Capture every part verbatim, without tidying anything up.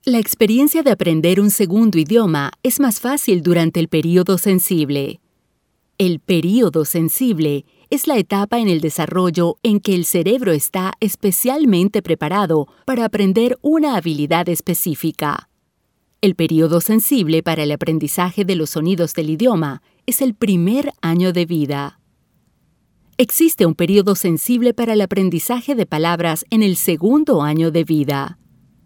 La experiencia de aprender un segundo idioma es más fácil durante el período sensible. El período sensible es la etapa en el desarrollo en que el cerebro está especialmente preparado para aprender una habilidad específica. El período sensible para el aprendizaje de los sonidos del idioma es el primer año de vida. Existe un período sensible para el aprendizaje de palabras en el segundo año de vida.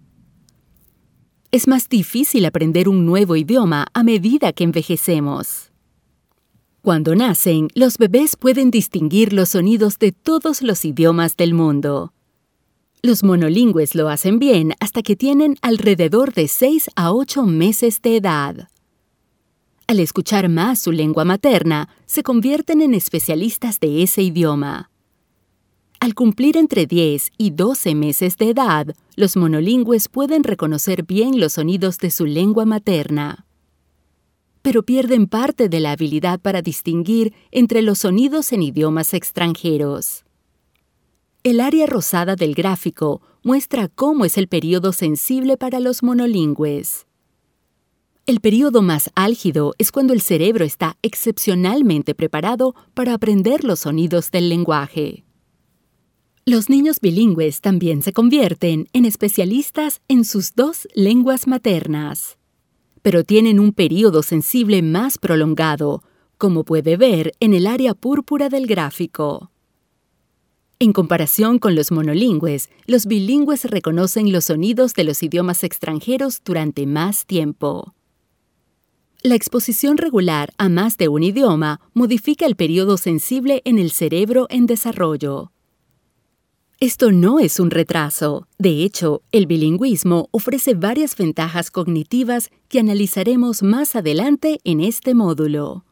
Es más difícil aprender un nuevo idioma a medida que envejecemos. Cuando nacen, los bebés pueden distinguir los sonidos de todos los idiomas del mundo. Los monolingües lo hacen bien hasta que tienen alrededor de seis a ocho meses de edad. Al escuchar más su lengua materna, se convierten en especialistas de ese idioma. Al cumplir entre diez y doce meses de edad, los monolingües pueden reconocer bien los sonidos de su lengua materna. Pero pierden parte de la habilidad para distinguir entre los sonidos en idiomas extranjeros. El área rosada del gráfico muestra cómo es el período sensible para los monolingües. El período más álgido es cuando el cerebro está excepcionalmente preparado para aprender los sonidos del lenguaje. Los niños bilingües también se convierten en especialistas en sus dos lenguas maternas, pero tienen un período sensible más prolongado, como puede ver en el área púrpura del gráfico. En comparación con los monolingües, los bilingües reconocen los sonidos de los idiomas extranjeros durante más tiempo. La exposición regular a más de un idioma modifica el período sensible en el cerebro en desarrollo. Esto no es un retraso. De hecho, el bilingüismo ofrece varias ventajas cognitivas que analizaremos más adelante en este módulo.